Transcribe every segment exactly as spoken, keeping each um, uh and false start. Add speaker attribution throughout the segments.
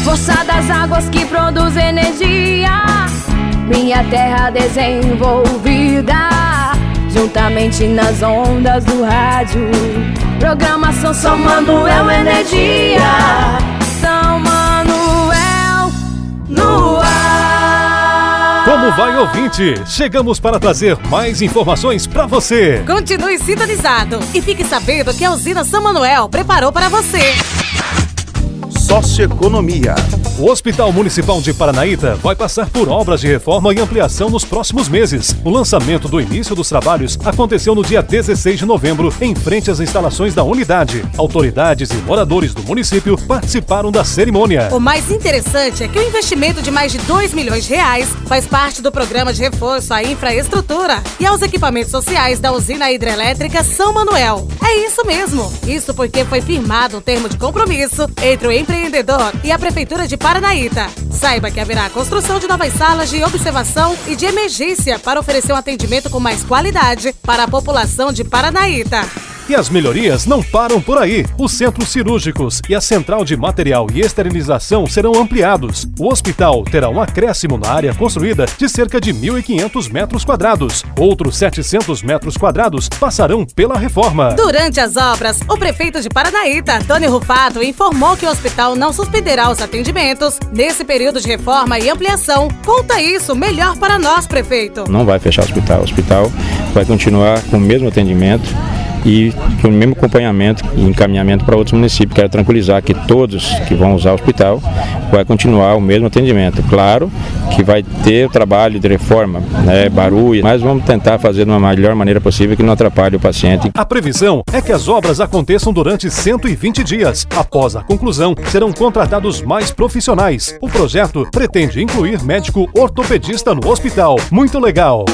Speaker 1: Força das águas que produz energia, minha terra desenvolvida, juntamente nas ondas do rádio. Programação São Manuel Energia. São Manuel no ar.
Speaker 2: Como vai, ouvinte? Chegamos para trazer mais informações para você.
Speaker 3: Continue sintonizado e fique sabendo que a usina São Manuel preparou para você.
Speaker 4: Socioeconomia.
Speaker 2: O Hospital Municipal de Paranaíta vai passar por obras de reforma e ampliação nos próximos meses. O lançamento do início dos trabalhos aconteceu no dia dezesseis de novembro, em frente às instalações da unidade. Autoridades e moradores do município participaram da cerimônia.
Speaker 3: O mais interessante é que o investimento de mais de dois milhões de reais faz parte do programa de reforço à infraestrutura e aos equipamentos sociais da usina hidrelétrica São Manuel. É isso mesmo. Isso porque foi firmado um termo de compromisso entre o empreendedor e a Prefeitura de Paranaíta. Saiba que haverá a construção de novas salas de observação e de emergência para oferecer um atendimento com mais qualidade para a população de Paranaíta.
Speaker 2: E as melhorias não param por aí. Os centros cirúrgicos e a central de material e esterilização serão ampliados. O hospital terá um acréscimo na área construída de cerca de mil e quinhentos metros quadrados. Outros setecentos metros quadrados passarão pela reforma.
Speaker 3: Durante as obras, o prefeito de Paranaíta, Tony Rufato, informou que o hospital não suspenderá os atendimentos nesse período de reforma e ampliação. Conta isso melhor para nós, prefeito.
Speaker 5: Não vai fechar o hospital. O hospital vai continuar com o mesmo atendimento e com o mesmo acompanhamento e encaminhamento para outros municípios. Quero tranquilizar que todos que vão usar o hospital vai continuar o mesmo atendimento. Claro que vai ter o trabalho de reforma, né, barulho, mas vamos tentar fazer de uma melhor maneira possível que não atrapalhe o paciente.
Speaker 2: A previsão é que as obras aconteçam durante cento e vinte dias. Após a conclusão, serão contratados mais profissionais. O projeto pretende incluir médico ortopedista no hospital. Muito legal!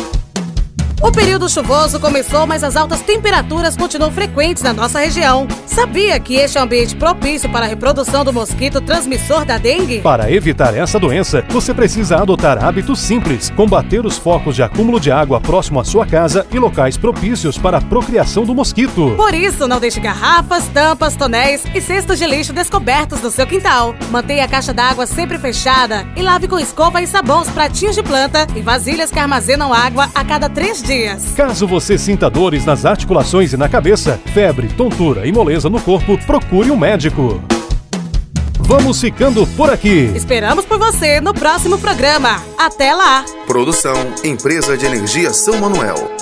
Speaker 3: O período chuvoso começou, mas as altas temperaturas continuam frequentes na nossa região. Sabia que este é um ambiente propício para a reprodução do mosquito transmissor da dengue?
Speaker 2: Para evitar essa doença, você precisa adotar hábitos simples, combater os focos de acúmulo de água próximo à sua casa e locais propícios para a procriação do mosquito.
Speaker 3: Por isso, não deixe garrafas, tampas, tonéis e cestos de lixo descobertos no seu quintal. Mantenha a caixa d'água sempre fechada e lave com escova e sabão os pratinhos de planta e vasilhas que armazenam água a cada três dias.
Speaker 2: Caso você sinta dores nas articulações e na cabeça, febre, tontura e moleza no corpo, procure um médico. Vamos ficando por aqui.
Speaker 3: Esperamos por você no próximo programa. Até lá!
Speaker 4: Produção Empresa de Energia São Manuel.